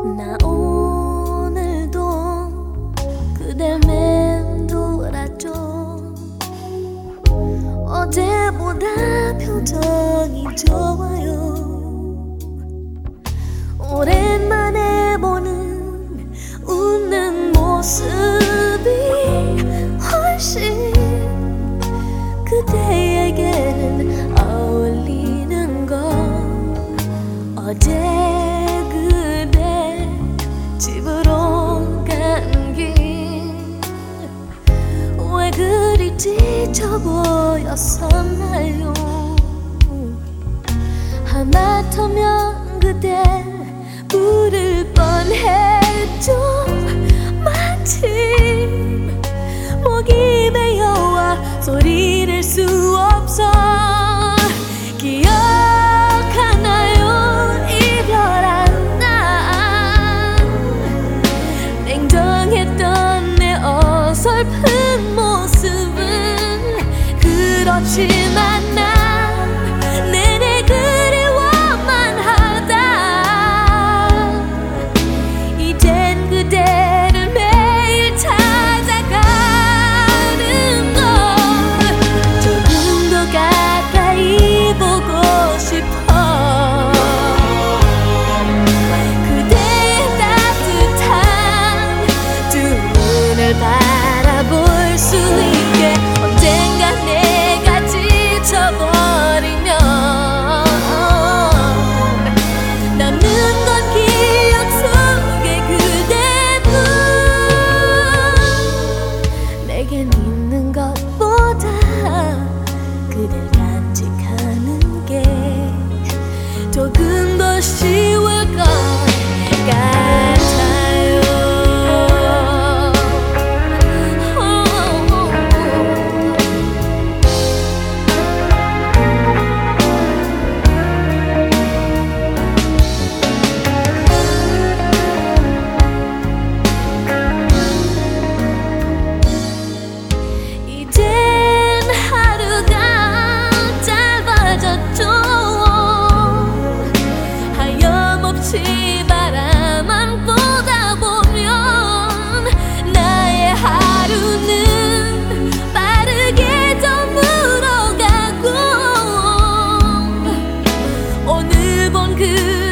나 오늘도 그댈 맴돌았죠. 어제보다 표정이 좋아요. 오랜만에 보는 웃는 모습이 훨씬 그대에게는 어울리는 걸. 어제 그대 집으로 간 길 왜 그리 지쳐 보였었나요? 하마터면 그대 부를 뻔했죠. 마침 목이 메여와 소리 낼 수 없어. 기억하나요? 이별한 날 냉정했던 내 어설픈 모습은. 그렇지만 난 내내 그리워만 하다. 이젠 그대를 매일 찾아가는 걸. 조금 더 가까이 보고 싶어. 그대의 따뜻한 두 눈을 바라볼 수 있게. 언젠가 내가 지쳐버리면 남는 건 기억 속에 그대뿐. 내겐 있는 것보다 그댈 간직하는 게 조금 더 쉬울 것 같아요. 이젠 하루가 짧아졌죠. 하염없이 바라만 보다 보면 나의 하루는 빠르게 저물어가고 오늘 본 그